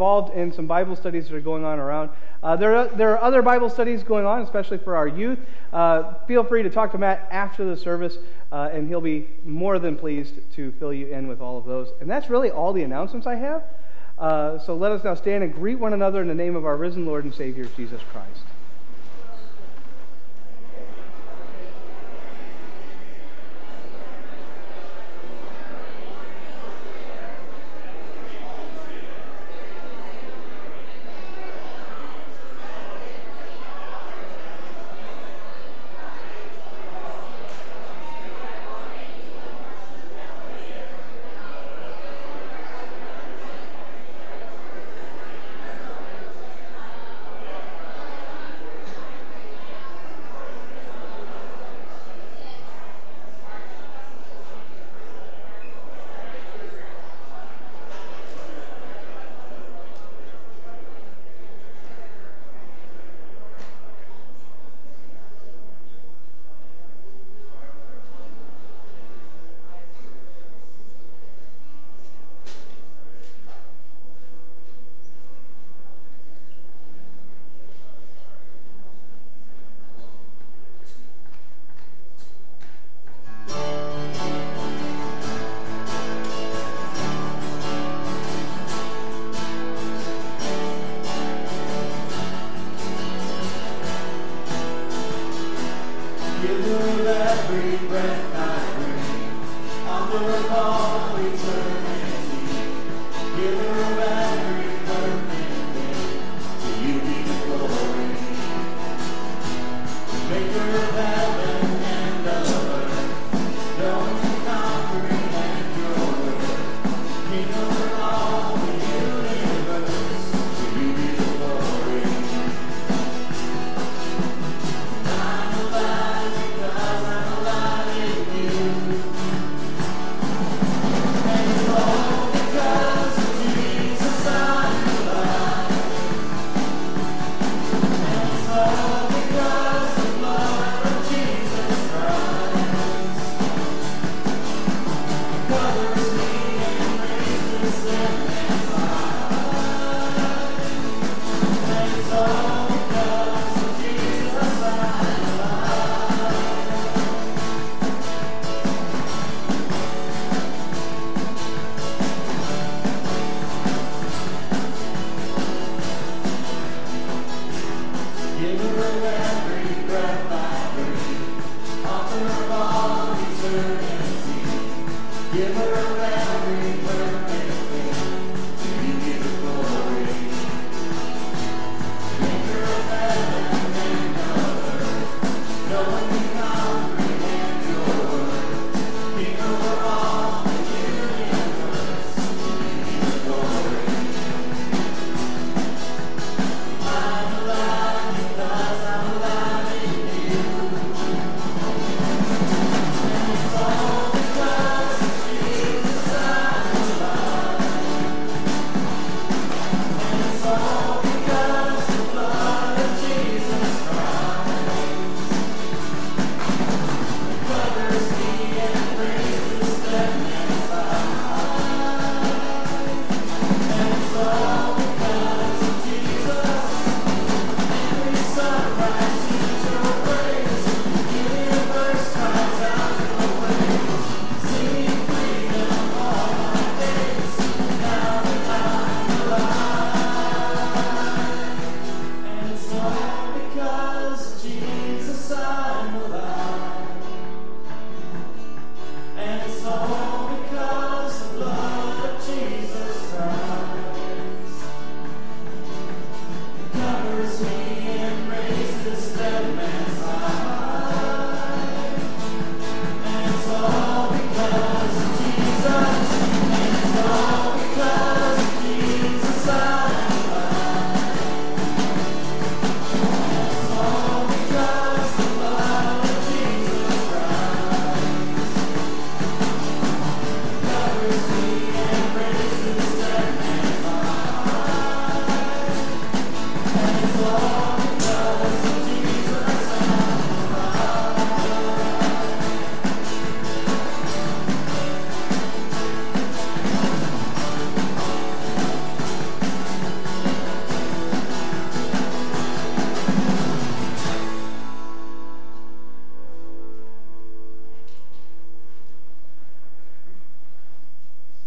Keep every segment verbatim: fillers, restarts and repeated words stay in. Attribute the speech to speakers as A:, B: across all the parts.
A: involved in some Bible studies that are going on around. Uh, there, are, there are other Bible studies going on, especially for our youth. Uh, feel free to talk to Matt after the service, uh, and he'll be more than pleased to fill you in with all of those. And that's really all the announcements I have. Uh, so let us now stand and greet one another in the name of our risen Lord and Savior, Jesus Christ.
B: Jesus.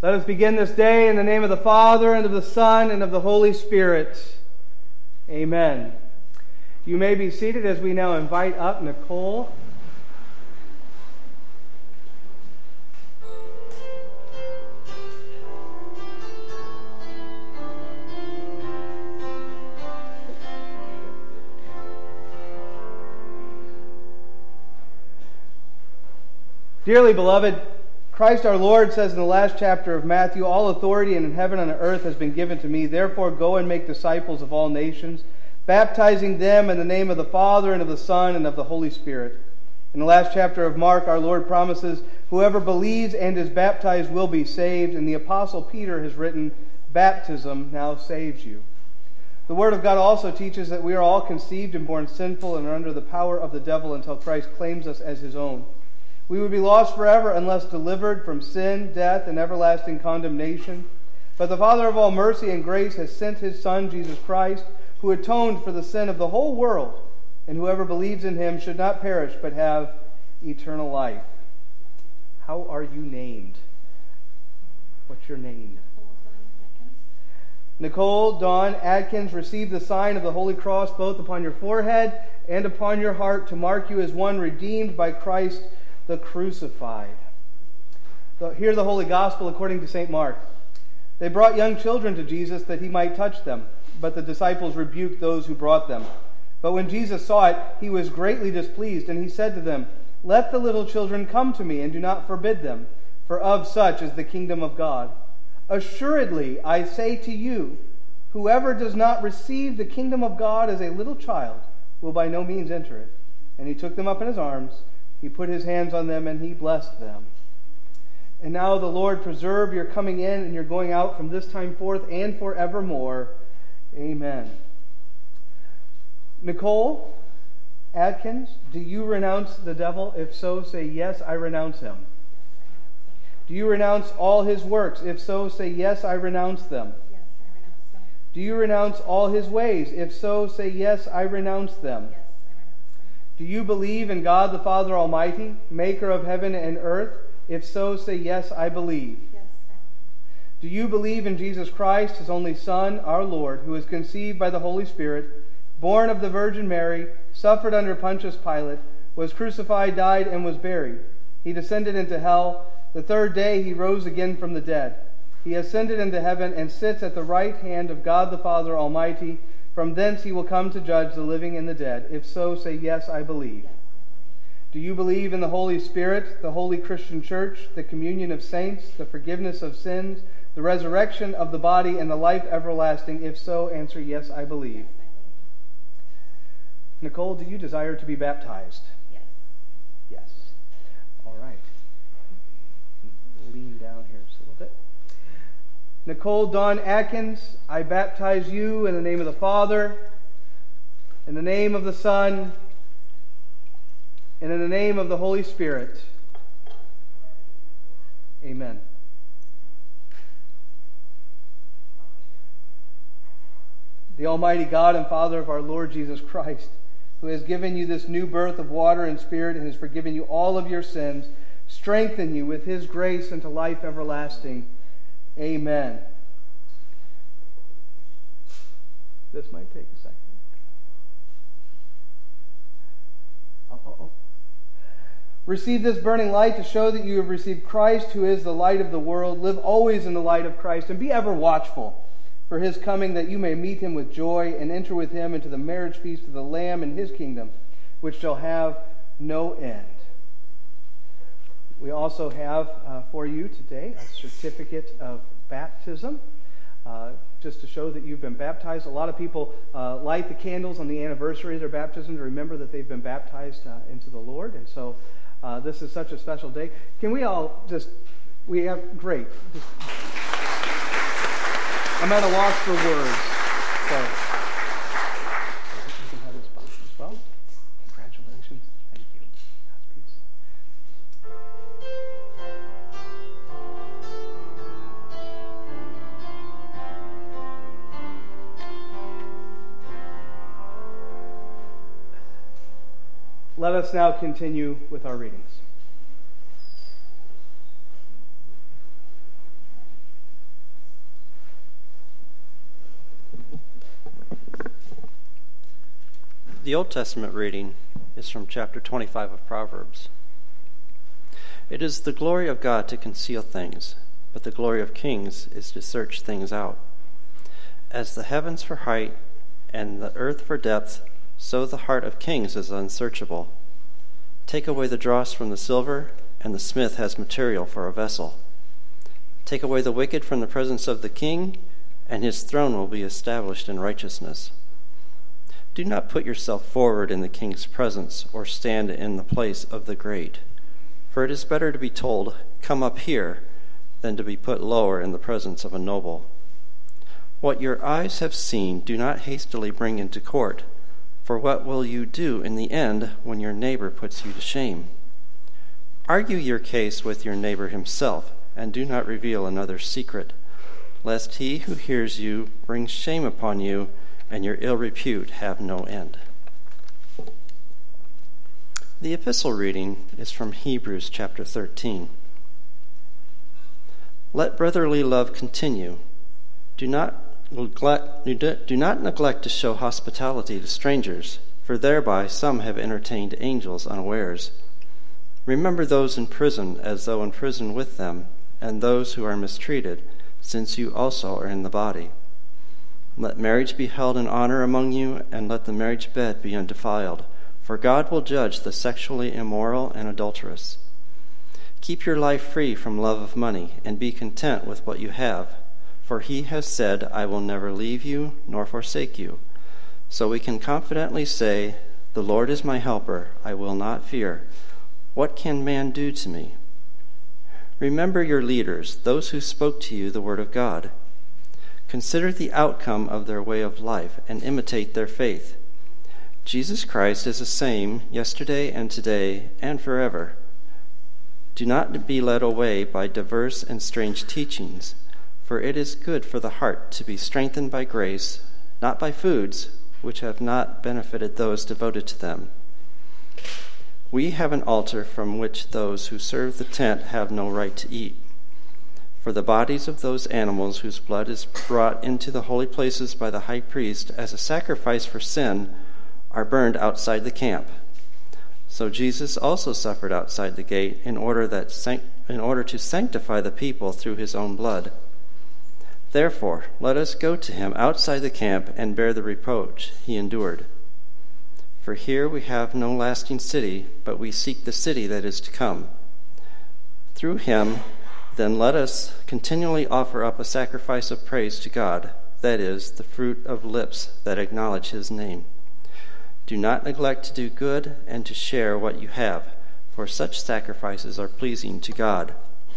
A: Let us begin this day in the name of the Father, and of the Son, and of the Holy Spirit. Amen. You may be seated as we now invite up Nicole. Dearly beloved, Christ our Lord says in the last chapter of Matthew, "All authority in heaven and on earth has been given to me. Therefore go and make disciples of all nations, baptizing them in the name of the Father and of the Son and of the Holy Spirit." In the last chapter of Mark, our Lord promises, "Whoever believes and is baptized will be saved." And the Apostle Peter has written, "Baptism now saves you." The Word of God also teaches that we are all conceived and born sinful and are under the power of the devil until Christ claims us as his own. We would be lost forever unless delivered from sin, death, and everlasting condemnation. But the Father of all mercy and grace has sent his Son, Jesus Christ, who atoned for the sin of the whole world, and whoever believes in him should not perish but have eternal life. How are you named? What's your name? Nicole Dawn Atkins, receive the sign of the Holy Cross both upon your forehead and upon your heart to mark you as one redeemed by Christ the crucified. Hear the Holy Gospel according to Saint Mark. They brought young children to Jesus that he might touch them, but the disciples rebuked those who brought them. But when Jesus saw it, he was greatly displeased, and he said to them, "Let the little children come to me, and do not forbid them, for of such is the kingdom of God. Assuredly, I say to you, whoever does not receive the kingdom of God as a little child will by no means enter it." And he took them up in his arms. He put his hands on them and he blessed them. And now the Lord preserve your coming in and your going out from this time forth and forevermore. Amen. Nicole Atkins, do you renounce the devil? If so, say, "Yes, I renounce him." Do you renounce all his works? If so, say, "Yes, I renounce them."
B: Yes, I renounce them.
A: Do you renounce all his ways? If so, say, "Yes, I renounce them."
B: Yes.
A: Do you believe in God the Father Almighty, maker of heaven and earth? If so, say, "Yes, I believe."
B: Yes, I believe.
A: Do you believe in Jesus Christ, his only Son, our Lord, who was conceived by the Holy Spirit, born of the Virgin Mary, suffered under Pontius Pilate, was crucified, died, and was buried? He descended into hell. The third day he rose again from the dead. He ascended into heaven and sits at the right hand of God the Father Almighty. From thence he will come to judge the living and the dead. If so, say, "Yes, I believe."
B: Yes.
A: Do you believe in the Holy Spirit, the holy Christian church, the communion of saints, the forgiveness of sins, the resurrection of the body, and the life everlasting? If so, answer, "Yes, I believe."
B: Yes, I believe.
A: Nicole, do you desire to be baptized?
B: Yes.
A: Yes. All right. Lean down here just a little bit. Nicole Dawn Atkins, I baptize you in the name of the Father, in the name of the Son, and in the name of the Holy Spirit. Amen. The Almighty God and Father of our Lord Jesus Christ, who has given you this new birth of water and Spirit and has forgiven you all of your sins, strengthen you with his grace unto life everlasting. Amen. This might take a second. Oh, oh, oh. Receive this burning light to show that you have received Christ, who is the light of the world. Live always in the light of Christ, and be ever watchful for his coming, that you may meet him with joy and enter with him into the marriage feast of the Lamb in his kingdom, which shall have no end. We also have uh, for you today a certificate of baptism, uh, just to show that you've been baptized. A lot of people uh, light the candles on the anniversary of their baptism to remember that they've been baptized uh, into the Lord. And so uh, this is such a special day. Can we all just, we have, great. Just, I'm at a loss for words. So, you can have this box as well. Congratulations. Thank you. God's peace. Let us now continue with our readings.
C: The Old Testament reading is from chapter twenty-five of Proverbs. It is the glory of God to conceal things, but the glory of kings is to search things out. As the heavens for height and the earth for depth, so the heart of kings is unsearchable. Take away the dross from the silver, and the smith has material for a vessel. Take away the wicked from the presence of the king, and his throne will be established in righteousness. Do not put yourself forward in the king's presence, or stand in the place of the great. For it is better to be told, "Come up here," than to be put lower in the presence of a noble. What your eyes have seen, do not hastily bring into court, for what will you do in the end when your neighbor puts you to shame? Argue your case with your neighbor himself, and do not reveal another's secret, lest he who hears you bring shame upon you, and your ill repute have no end. The epistle reading is from Hebrews chapter thirteen. Let brotherly love continue. Do not neglect, do not neglect to show hospitality to strangers, for thereby some have entertained angels unawares. Remember those in prison as though in prison with them, and those who are mistreated, since you also are in the body. Let marriage be held in honor among you, and let the marriage bed be undefiled, for God will judge the sexually immoral and adulterous. Keep your life free from love of money, and be content with what you have, for he has said, "I will never leave you nor forsake you." So we can confidently say, "The Lord is my helper, I will not fear. What can man do to me?" Remember your leaders, those who spoke to you the word of God. Consider the outcome of their way of life and imitate their faith. Jesus Christ is the same yesterday and today and forever. Do not be led away by diverse and strange teachings, for it is good for the heart to be strengthened by grace, not by foods which have not benefited those devoted to them. We have an altar from which those who serve the tent have no right to eat. For the bodies of those animals whose blood is brought into the holy places by the high priest as a sacrifice for sin are burned outside the camp. So Jesus also suffered outside the gate in order that in order to sanctify the people through his own blood. Therefore, let us go to him outside the camp and bear the reproach he endured. For here we have no lasting city, but we seek the city that is to come. Through him, then let us continually offer up a sacrifice of praise to God, that is, the fruit of lips that acknowledge his name. Do not neglect to do good and to share what you have, for such sacrifices are pleasing to God.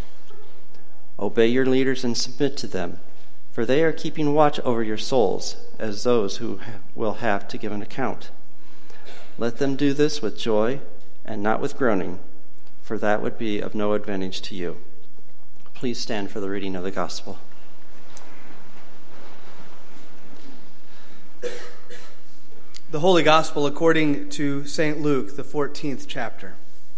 C: Obey your leaders and submit to them, for they are keeping watch over your souls, as those who will have to give an account. Let them do this with joy and not with groaning, for that would be of no advantage to you. Please stand for the reading of the gospel.
A: The Holy Gospel according to Saint Luke, the fourteenth chapter.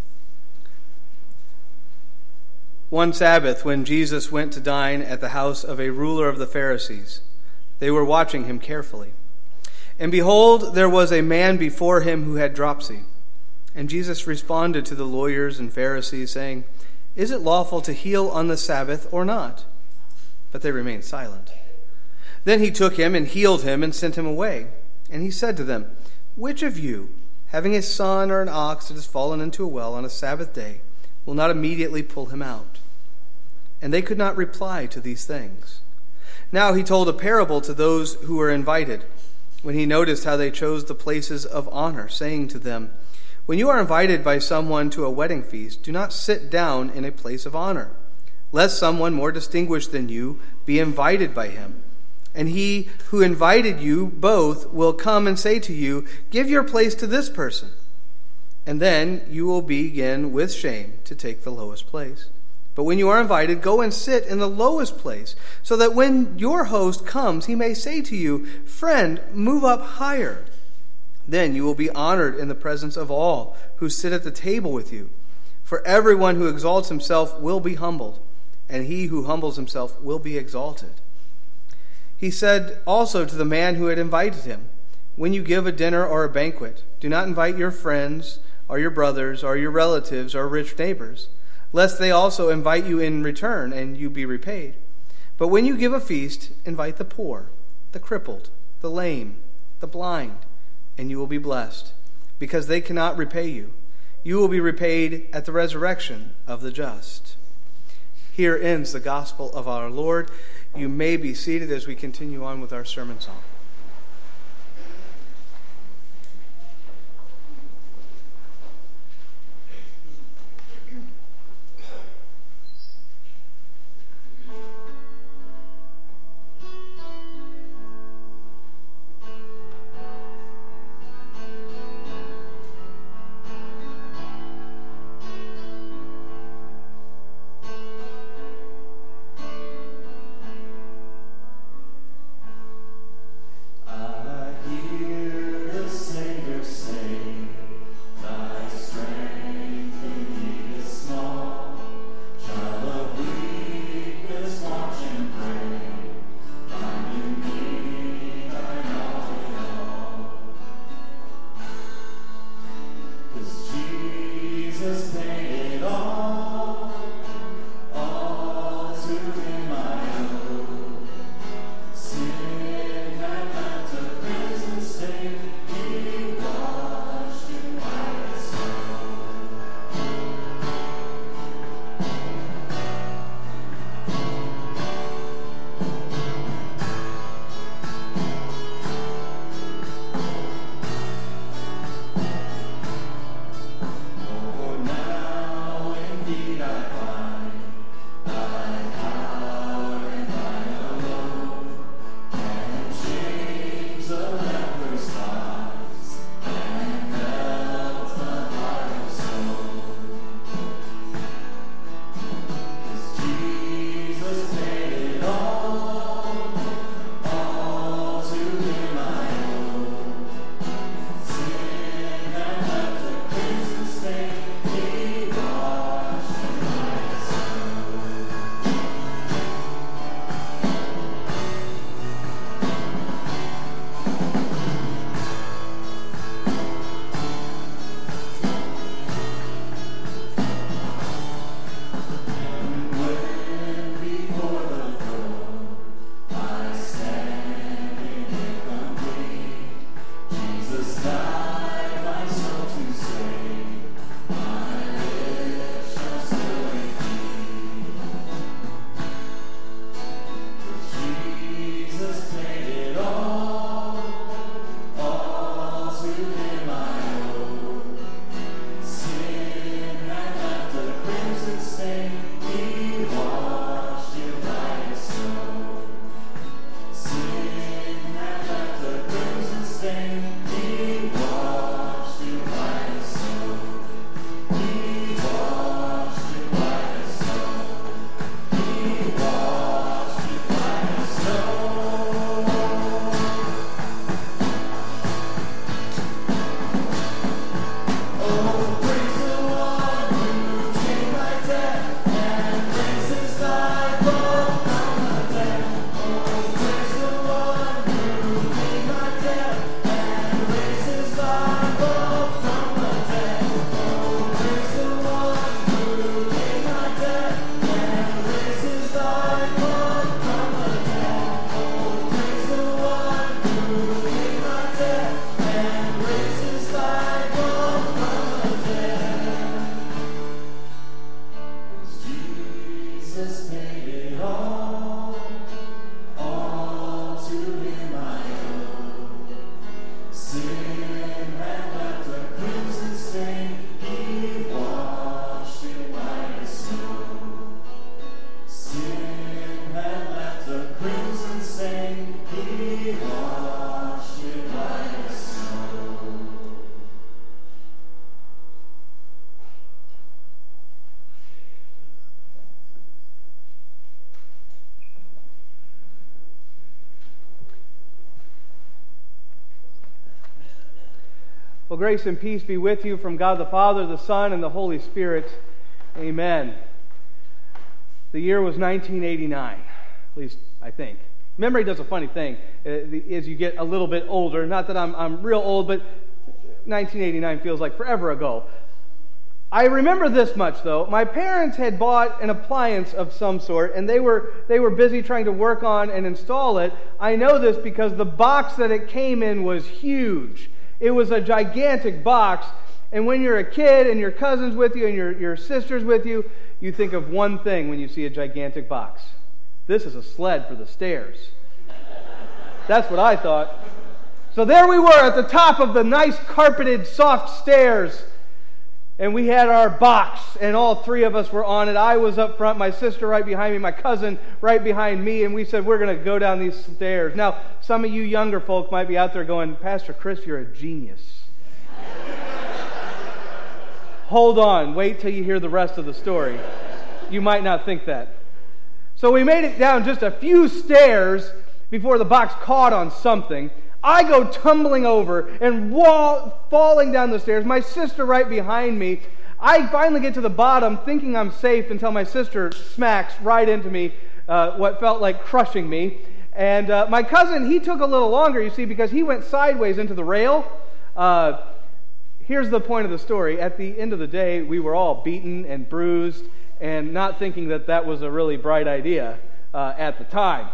A: One Sabbath, when Jesus went to dine at the house of a ruler of the Pharisees, they were watching him carefully. And behold, there was a man before him who had dropsy. And Jesus responded to the lawyers and Pharisees, saying, "Is it lawful to heal on the Sabbath or not?" But they remained silent. Then he took him and healed him and sent him away. And he said to them, "Which of you, having a son or an ox that has fallen into a well on a Sabbath day, will not immediately pull him out?" And they could not reply to these things. Now he told a parable to those who were invited, when he noticed how they chose the places of honor, saying to them, "When you are invited by someone to a wedding feast, do not sit down in a place of honor, lest someone more distinguished than you be invited by him. And he who invited you both will come and say to you, 'Give your place to this person.' And then you will begin with shame to take the lowest place. But when you are invited, go and sit in the lowest place, so that when your host comes, he may say to you, 'Friend, move up higher.' Then you will be honored in the presence of all who sit at the table with you. For everyone who exalts himself will be humbled, and he who humbles himself will be exalted." He said also to the man who had invited him, When you give a dinner or a banquet, do not invite your friends or your brothers or your relatives or rich neighbors, lest they also invite you in return and you be repaid. But when you give a feast, invite the poor, the crippled, the lame, the blind, and you will be blessed, because they cannot repay you. You will be repaid at the resurrection of the just. Here ends the gospel of our Lord. You may be seated as we continue on with our sermon song. Well, grace and peace be with you from God the Father, the Son, and the Holy Spirit. Amen. The year was nineteen eighty-nine, at least I think. Memory does a funny thing uh, as you get a little bit older. Not that I'm, I'm real old, but nineteen eighty-nine feels like forever ago. I remember this much, though. My parents had bought an appliance of some sort, and they were they were busy trying to work on and install it. I know this because the box that it came in was huge. It was a gigantic box, and when you're a kid and your cousin's with you and your, your sister's with you, you think of one thing when you see a gigantic box. This is a sled for the stairs. That's what I thought. So there we were at the top of the nice carpeted, soft stairs. And we had our box, and all three of us were on it. I was up front, my sister right behind me, my cousin right behind me, and we said, we're going to go down these stairs. Now, some of you younger folk might be out there going, Pastor Chris, you're a genius. Hold on, wait till you hear the rest of the story. You might not think that. So we made it down just a few stairs before the box caught on something. I go tumbling over and wall, falling down the stairs. My sister right behind me. I finally get to the bottom thinking I'm safe until my sister smacks right into me, uh, what felt like crushing me. And uh, my cousin, he took a little longer, you see, because he went sideways into the rail. Uh, here's the point of the story. At the end of the day, we were all beaten and bruised and not thinking that that was a really bright idea uh, at the time.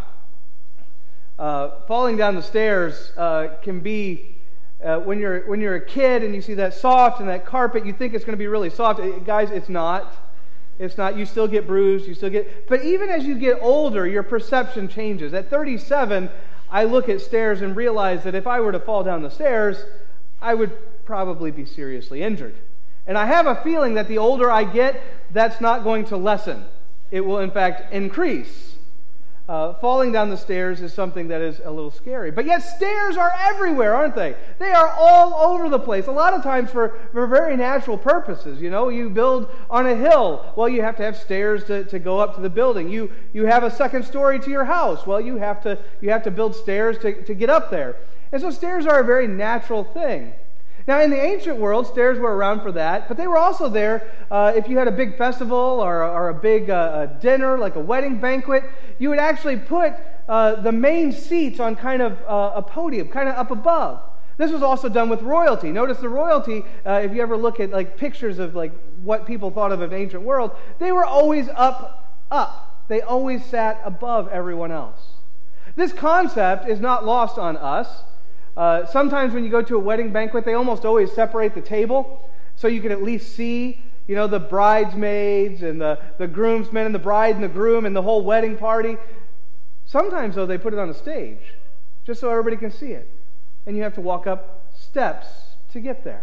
A: Uh, falling down the stairs uh, can be, uh, when you're when you're a kid and you see that soft and that carpet, you think it's going to be really soft. It, guys, it's not. It's not. You still get bruised. You still get. But even as you get older, your perception changes. At thirty-seven, I look at stairs and realize that if I were to fall down the stairs, I would probably be seriously injured. And I have a feeling that the older I get, that's not going to lessen. It will, in fact, increase. Uh, falling down the stairs is something that is a little scary. But yet stairs are everywhere, aren't they? They are all over the place. A lot of times for, for very natural purposes. You know, you build on a hill. Well, you have to have stairs to, to go up to the building. You you have a second story to your house. Well, you have to you have to build stairs to, to get up there. And so stairs are a very natural thing. Now, in the ancient world, stairs were around for that, but they were also there uh, if you had a big festival or, or a big uh, a dinner, like a wedding banquet. You would actually put uh, the main seats on kind of uh, a podium, kind of up above. This was also done with royalty. Notice the royalty, uh, if you ever look at like pictures of like what people thought of an ancient world, they were always up, up. They always sat above everyone else. This concept is not lost on us. Uh, sometimes when you go to a wedding banquet, they almost always separate the table so you can at least see, you know, the bridesmaids and the, the groomsmen and the bride and the groom and the whole wedding party. Sometimes, though, they put it on a stage just so everybody can see it. And you have to walk up steps to get there.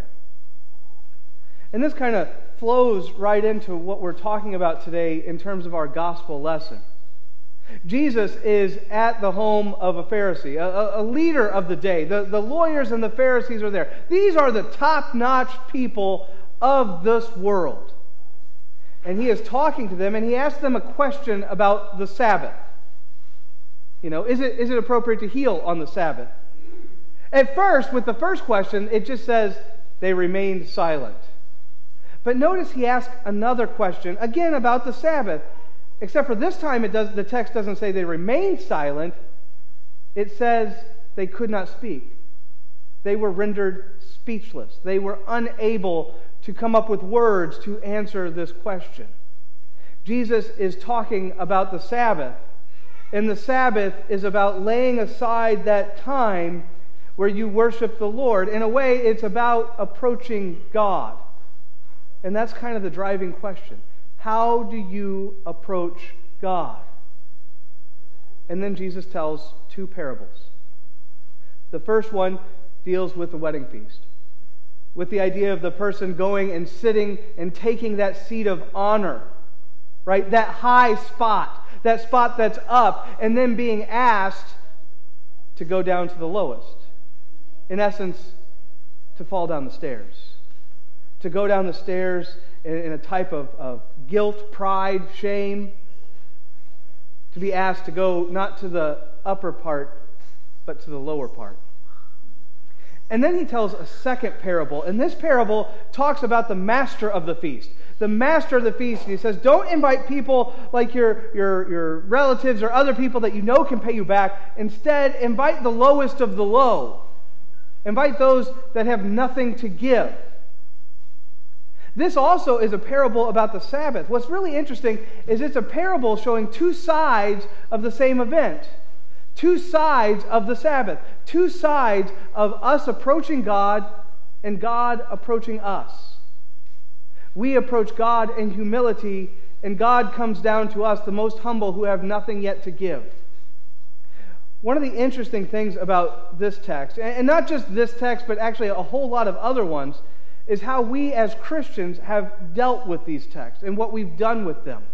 A: And this kind of flows right into what we're talking about today in terms of our gospel lesson. Jesus is at the home of a Pharisee, a, a leader of the day. The, the lawyers and the Pharisees are there. These are the top-notch people of this world. And he is talking to them, and he asks them a question about the Sabbath. You know, is it is it appropriate to heal on the Sabbath? At first, with the first question, it just says they remained silent. But notice he asks another question, again about the Sabbath. Except for this time, it does. The text doesn't say they remained silent. It says they could not speak. They were rendered speechless. They were unable to come up with words to answer this question. Jesus is talking about the Sabbath. And the Sabbath is about laying aside that time where you worship the Lord. In a way, it's about approaching God. And that's kind of the driving question. How do you approach God? And then Jesus tells two parables. The first one deals with the wedding feast, with the idea of the person going and sitting and taking that seat of honor, right? That high spot, that spot that's up, and then being asked to go down to the lowest. In essence, to fall down the stairs. To go down the stairs in, in a type of, of guilt, pride, shame. To be asked to go not to the upper part, but to the lower part. And then he tells a second parable. And this parable talks about the master of the feast. The master of the feast. And he says, don't invite people like your, your, your relatives or other people that you know can pay you back. Instead, invite the lowest of the low. Invite those that have nothing to give. This also is a parable about the Sabbath. What's really interesting is it's a parable showing two sides of the same event. Two sides of the Sabbath. Two sides of us approaching God and God approaching us. We approach God in humility, and God comes down to us, the most humble, who have nothing yet to give. One of the interesting things about this text, and not just this text, but actually a whole lot of other ones, is how we as Christians have dealt with these texts and what we've done with them.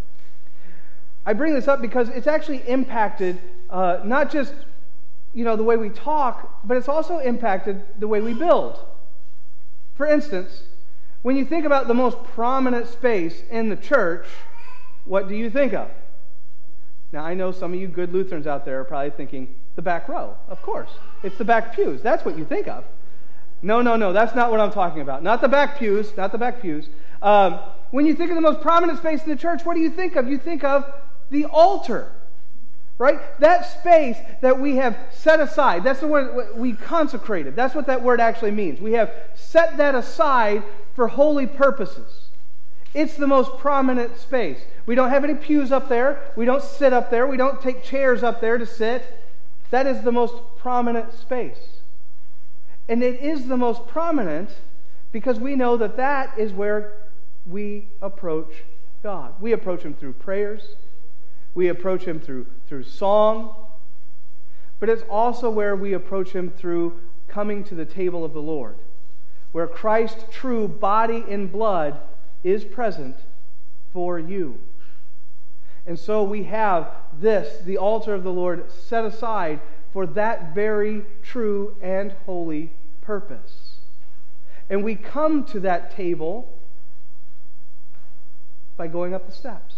A: I bring this up because it's actually impacted uh, not just you know the way we talk, but it's also impacted the way we build. For instance, when you think about the most prominent space in the church, what do you think of? Now, I know some of you good Lutherans out there are probably thinking, the back row. Of course. It's the back pews. That's what you think of. No, no, no. That's not what I'm talking about. Not the back pews. Not the back pews. Um, when you think of the most prominent space in the church, what do you think of? You think of the altar. Right? That space that we have set aside. That's the word we consecrated. That's what that word actually means. We have set that aside for holy purposes. It's the most prominent space. We don't have any pews up there. We don't sit up there. We don't take chairs up there to sit. That is the most prominent space. And it is the most prominent because we know that that is where we approach God. We approach Him through prayers. We approach Him through, through song. But it's also where we approach Him through coming to the table of the Lord, where Christ's true body and blood is present for you. And so we have this, the altar of the Lord, set aside for that very true and holy purpose. And we come to that table by going up the steps.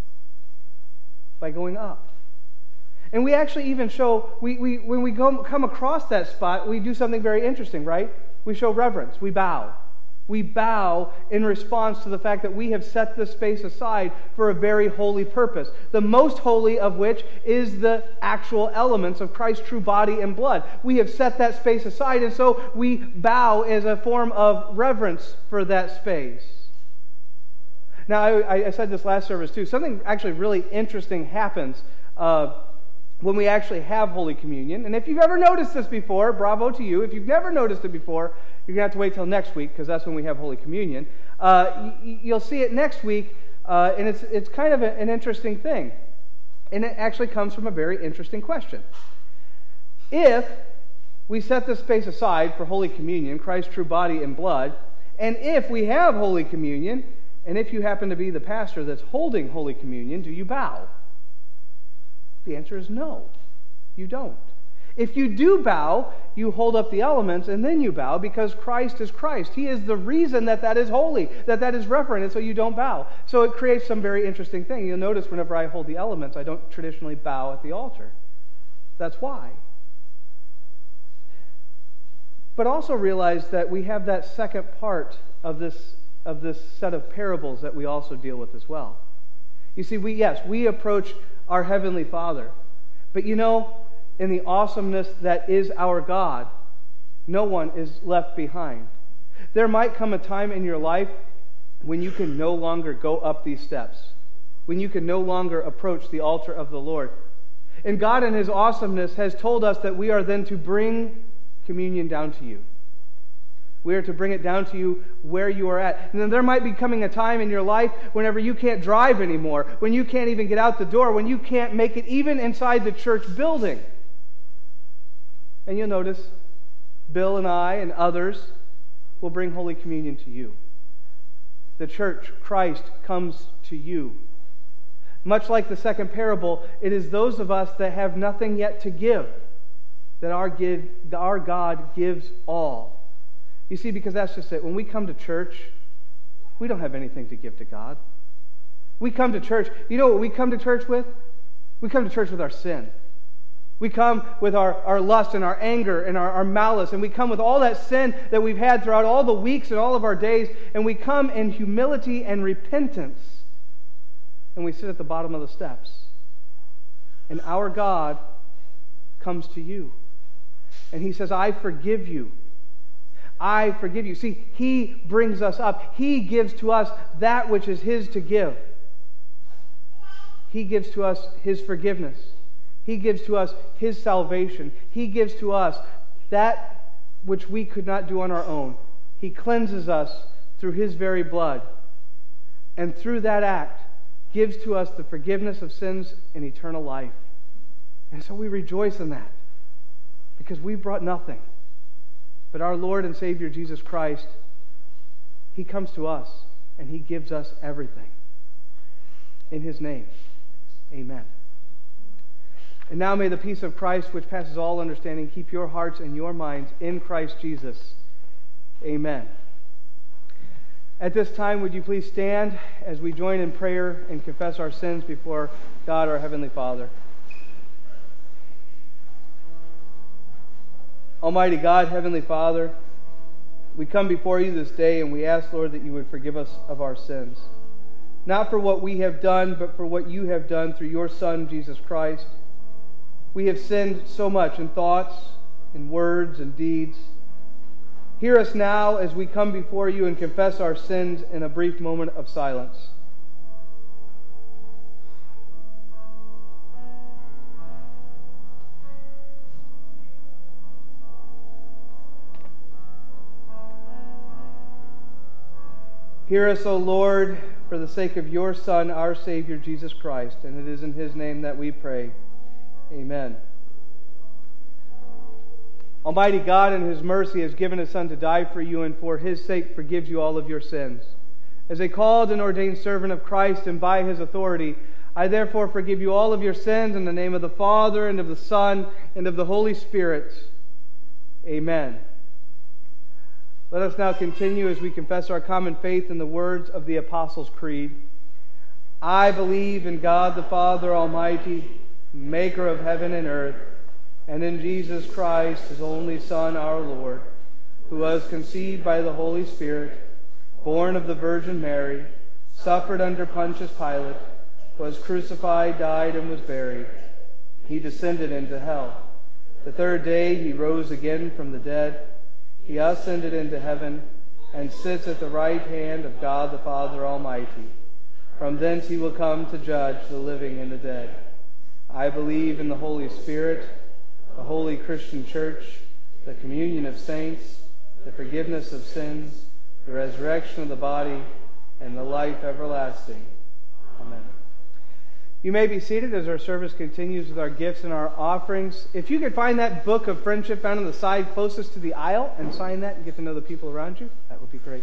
A: By going up. And we actually even show, we, we when we go, come across that spot, we do something very interesting, right? We show reverence. We bow. We bow in response to the fact that we have set this space aside for a very holy purpose. The most holy of which is the actual elements of Christ's true body and blood. We have set that space aside, and so we bow as a form of reverence for that space. Now, I, I said this last service too. Something actually really interesting happens uh, when we actually have Holy Communion. And if you've ever noticed this before, bravo to you. If you've never noticed it before, you're going to have to wait till next week because that's when we have Holy Communion. Uh, y- you'll see it next week, uh, and it's it's kind of a, an interesting thing. And it actually comes from a very interesting question. If we set this space aside for Holy Communion, Christ's true body and blood, and if we have Holy Communion, and if you happen to be the pastor that's holding Holy Communion, do you bow? The answer is no, you don't. If you do bow, you hold up the elements and then you bow because Christ is Christ. He is the reason that that is holy, that that is reverent, and so you don't bow. So it creates some very interesting thing. You'll notice whenever I hold the elements, I don't traditionally bow at the altar. That's why. But also realize that we have that second part of this, of this set of parables that we also deal with as well. You see, we yes, we approach our Heavenly Father. But you know, in the awesomeness that is our God, no one is left behind. There might come a time in your life when you can no longer go up these steps, when you can no longer approach the altar of the Lord. And God in His awesomeness has told us that we are then to bring communion down to you. We are to bring it down to you where you are at. And then there might be coming a time in your life whenever you can't drive anymore, when you can't even get out the door, when you can't make it even inside the church building. And you'll notice Bill and I and others will bring Holy Communion to you. The church, Christ, comes to you. Much like the second parable, it is those of us that have nothing yet to give that our, give, our God gives all. You see, because that's just it. When we come to church, we don't have anything to give to God. We come to church. You know what we come to church with? We come to church with our sin. We come with our, our lust and our anger and our, our malice, and we come with all that sin that we've had throughout all the weeks and all of our days, and we come in humility and repentance, and we sit at the bottom of the steps. And our God comes to you, and He says, I forgive you. I forgive you. See, He brings us up. He gives to us that which is His to give. He gives to us His forgiveness. He gives to us His salvation. He gives to us that which we could not do on our own. He cleanses us through His very blood. And through that act, gives to us the forgiveness of sins and eternal life. And so we rejoice in that, because we brought nothing. But our Lord and Savior Jesus Christ, He comes to us and He gives us everything. In His name, amen. And now may the peace of Christ, which passes all understanding, keep your hearts and your minds in Christ Jesus. Amen. At this time, would you please stand as we join in prayer and confess our sins before God our Heavenly Father. Almighty God, Heavenly Father, we come before you this day and we ask, Lord, that you would forgive us of our sins. Not for what we have done, but for what you have done through your Son, Jesus Christ. We have sinned so much in thoughts, in words, and deeds. Hear us now as we come before you and confess our sins in a brief moment of silence. Hear us, O Lord, for the sake of your Son, our Savior, Jesus Christ, and it is in His name that we pray. Amen. Almighty God in His mercy has given His Son to die for you, and for His sake forgives you all of your sins. As a called and ordained servant of Christ and by His authority, I therefore forgive you all of your sins in the name of the Father and of the Son and of the Holy Spirit. Amen. Let us now continue as we confess our common faith in the words of the Apostles' Creed. I believe in God the Father Almighty, maker of heaven and earth, and in Jesus Christ, His only Son, our Lord, who was conceived by the Holy Spirit, born of the Virgin Mary, suffered under Pontius Pilate, was crucified, died, and was buried. He descended into hell. The third day He rose again from the dead. He ascended into heaven and sits at the right hand of God the Father Almighty. From thence He will come to judge the living and the dead. I believe in the Holy Spirit, the holy Christian Church, the communion of saints, the forgiveness of sins, the resurrection of the body, and the life everlasting. Amen. You may be seated as our service continues with our gifts and our offerings. If you could find that book of friendship found on the side closest to the aisle and sign that and get to know the people around you, that would be great.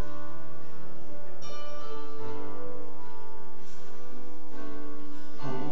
D: Oh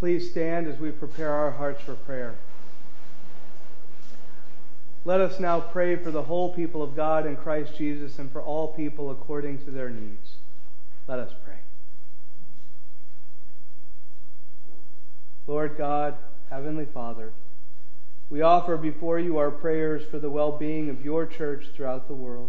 A: Please stand as we prepare our hearts for prayer. Let us now pray for the whole people of God in Christ Jesus and for all people according to their needs. Let us pray. Lord God, Heavenly Father, we offer before you our prayers for the well-being of your church throughout the world.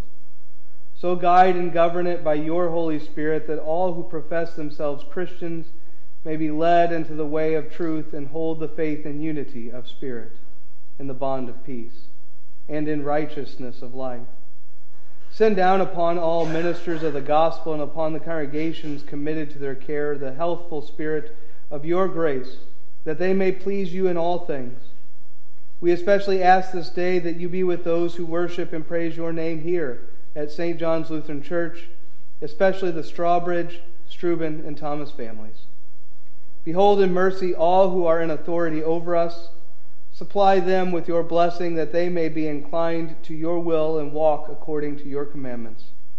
A: So guide and govern it by your Holy Spirit that all who profess themselves Christians may be led into the way of truth and hold the faith in unity of spirit, in the bond of peace, and in righteousness of life. Send down upon all ministers of the gospel and upon the congregations committed to their care the healthful spirit of your grace, that they may please you in all things. We especially ask this day that you be with those who worship and praise your name here at Saint John's Lutheran Church, especially the Strawbridge, Struben, and Thomas families. Behold in mercy all who are in authority over us. Supply them with your blessing that they may be inclined to your will and walk according to your commandments.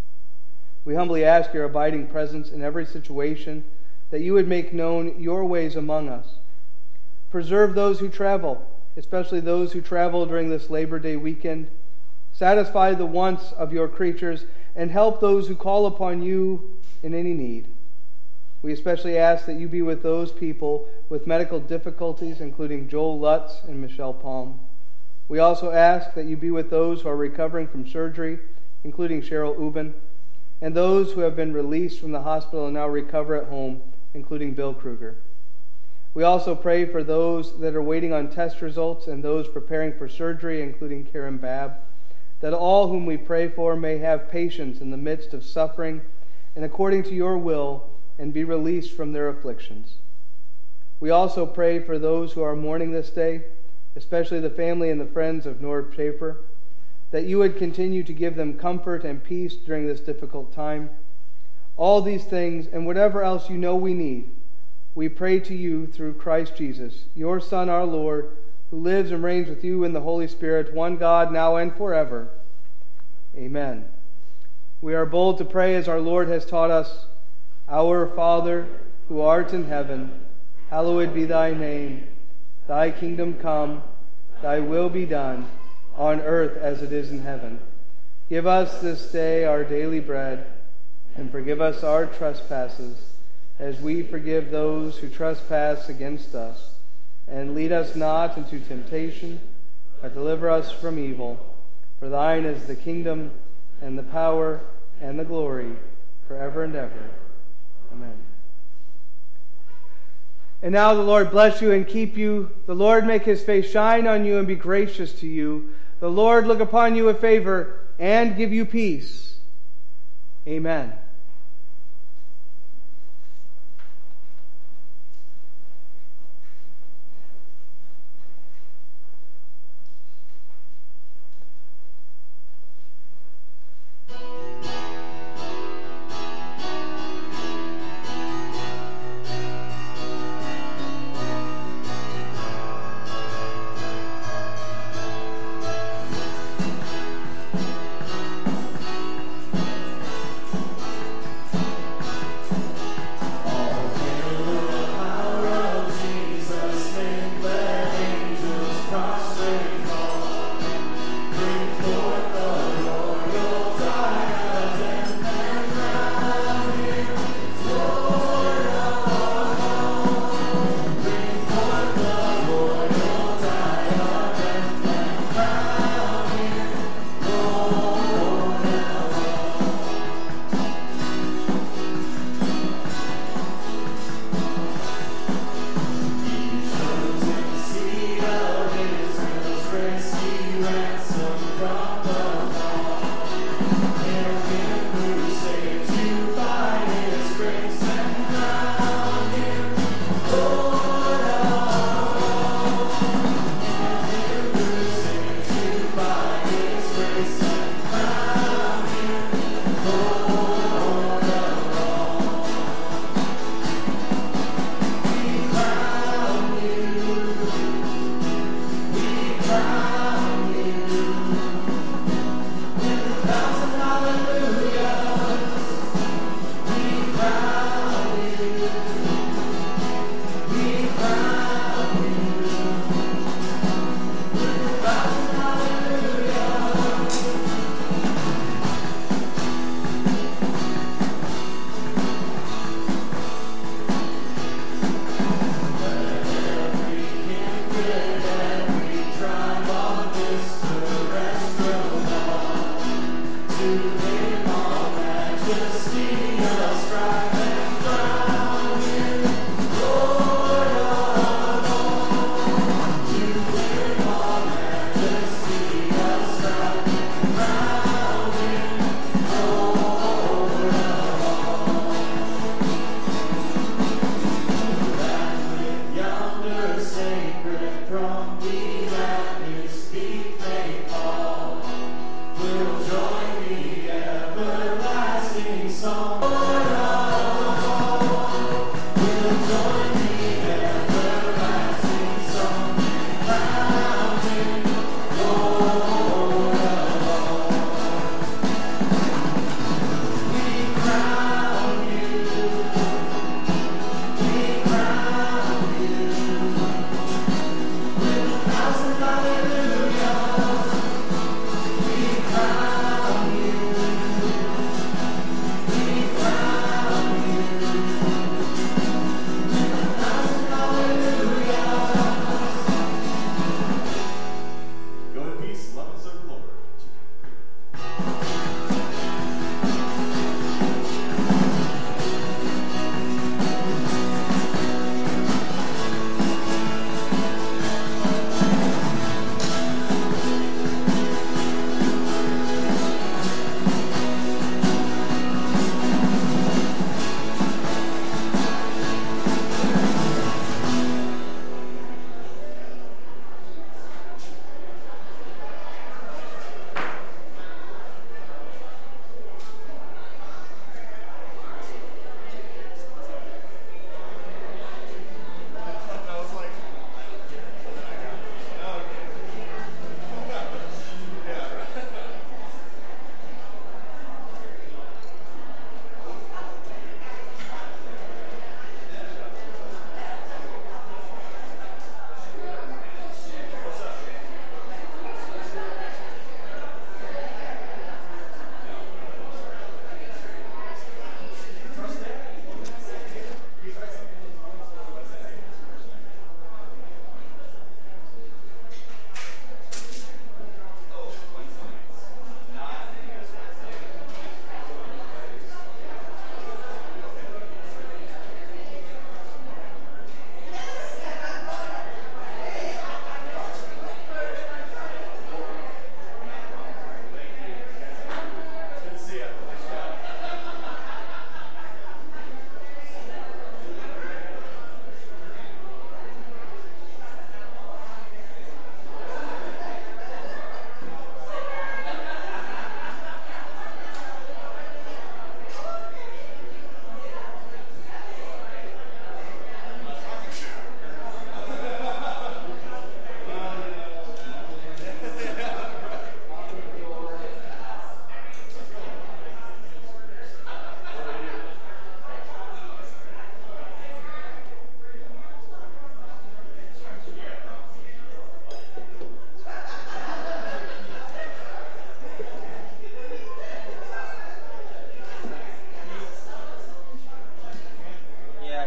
A: We humbly ask your abiding presence in every situation, that you would make known your ways among us. Preserve those who travel, especially those who travel during this Labor Day weekend. Satisfy the wants of your creatures and help those who call upon you in any need. We especially ask that you be with those people with medical difficulties, including Joel Lutz and Michelle Palm. We also ask that you be with those who are recovering from surgery, including Cheryl Ubin, and those who have been released from the hospital and now recover at home, including Bill Kruger. We also pray for those that are waiting on test results and those preparing for surgery, including Karen Babb, that all whom we pray for may have patience in the midst of suffering and according to your will, and be released from their afflictions. We also pray for those who are mourning this day, especially the family and the friends of Nora Schaefer, that you would continue to give them comfort and peace during this difficult time. All these things, and whatever else you know we need, we pray to you through Christ Jesus, your Son, our Lord, who lives and reigns with you in the Holy Spirit, one God, now and forever. Amen. We are bold to pray as our Lord has taught us. Our Father, who art in heaven, hallowed be thy name. Thy kingdom come, thy will be done, on earth as it is in heaven. Give us this day our daily bread, and forgive us our trespasses, as we forgive those who trespass against us. And lead us not into temptation, but deliver us from evil. For thine is the kingdom, and the power, and the glory, forever and ever. Amen. And now the Lord bless you and keep you. The Lord make his face shine on you and be gracious to you. The Lord look upon you with favor and give you peace. Amen.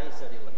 C: said he left.